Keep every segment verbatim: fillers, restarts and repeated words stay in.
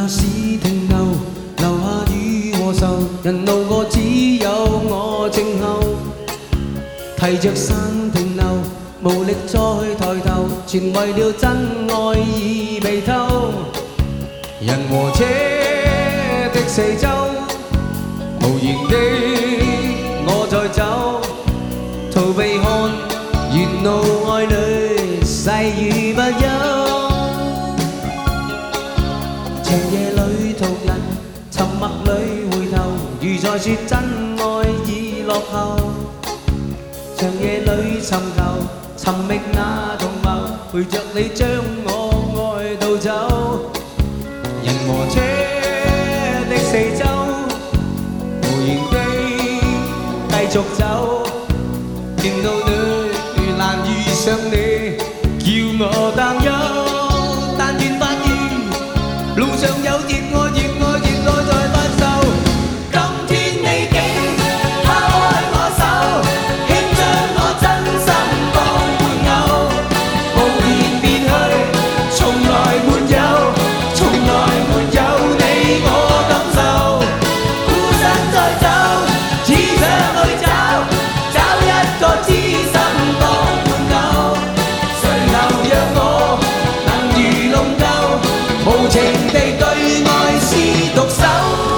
那時停留，留下雨和愁，人路過只有我靜候，提着傘停留，無力再抬頭，全為了真愛已被偷。人和車的四周，無言的我在走，逃避看沿路愛侶細雨不休。長夜裏途人，沉默裏回頭，如在說真愛已落後。長夜裏尋求，尋覓那同謀，陪着你將我愛到走。人和車的四周，無言的繼續走，見到你難遇上你，叫我擔憂。但願發現路上有熱愛，熱愛，熱愛在發售。今天你竟拋開我手，輕將我真心當玩偶，無言別去，從來沒有，從來沒有你我感受。孤身再走，只想去找，找一個知心當伴偶。誰能讓我能如龍舟，無情地對愛是獨手。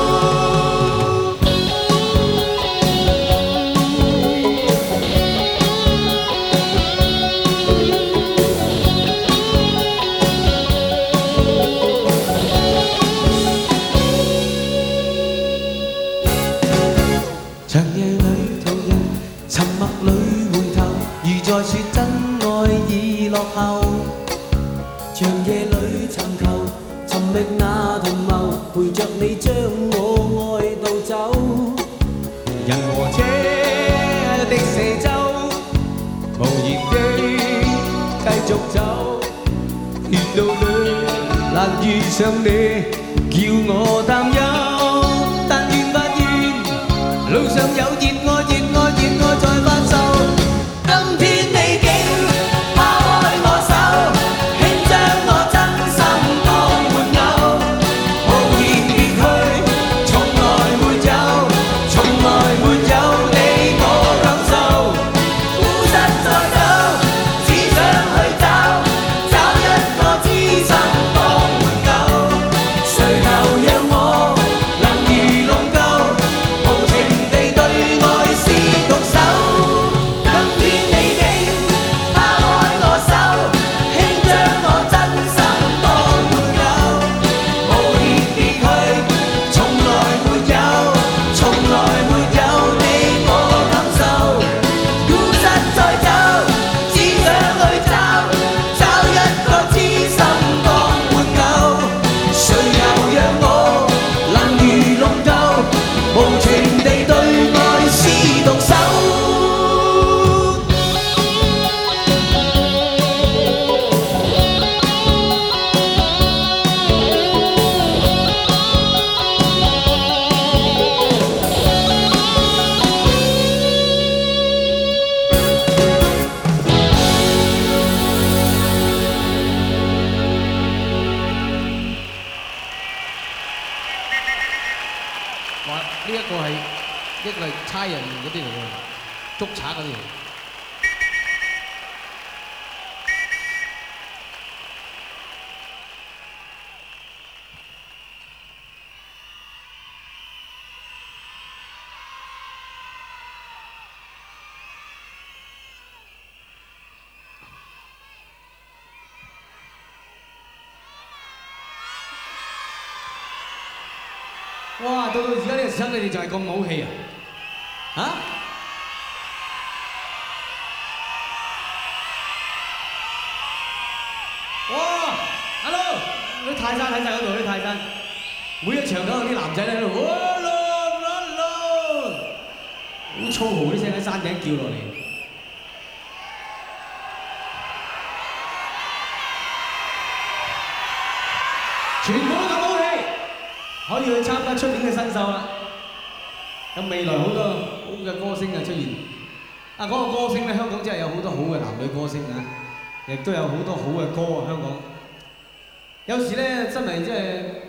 長夜裏途人，沉默裏回頭，如在說真愛已落後。長夜裏尋求，尋覓那同謀，陪着你將我愛到走。人和車的四周，無言的繼續走，沿路裏難遇上你，叫我擔憂。但願發現路上有熱愛，熱愛，熱愛在發售。今天你竟拋開我手，輕將我真心當玩偶，無言別去，從來沒有，從來沒有你我感受。孤身再走，只想去找，找一個知心當玩偶。誰能讓我能如龍舟，無情地對愛是獨手。今天你竟拋開我手，輕將我真心當玩偶，無言別去，從來沒有，從來沒有你我感受。孤身再走，只想去找，找一個知心當玩偶。誰又讓我能如龍舟，無情地對愛是獨手。 哇！呢一個係一個係差人嗰啲嚟嘅，捉賊嗰啲嚟。哇！到到而家呢個時刻，你哋就係咁冇氣啊？嚇！哇 ！Hello， 啲泰山喺晒嗰度，啲泰山，每一場都有啲男仔喺度，哇啦啦啦，好粗豪啲聲喺山頂叫落嚟。全部都咁好氣，可以去參加出年嘅新秀啦。咁未來好多好嘅歌星啊出現。啊，講個歌星咧，香港真係有好多好嘅男女歌星啊，亦都有好多好嘅歌啊，香港。有時咧真係即係。